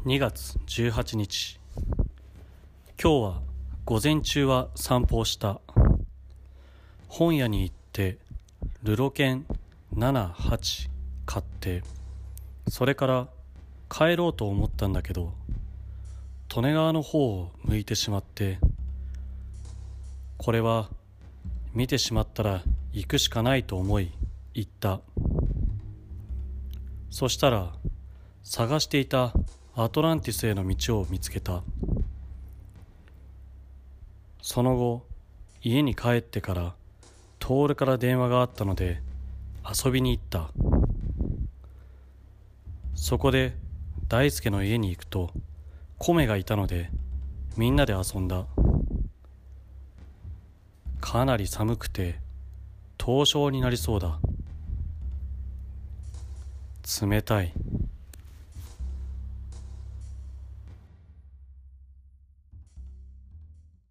2月18日。今日は午前中は散歩をした。本屋に行ってルロケン7、8買って、それから帰ろうと思ったんだけど、利根川の方を向いてしまって、これは見てしまったら行くしかないと思い行った。そしたら探していたアトランティスへの道を見つけた。その後家に帰ってから徹から電話があったので遊びに行った。そこで大輔の家に行くとコメがいたのでみんなで遊んだ。かなり寒くて凍傷になりそうだ。冷たい。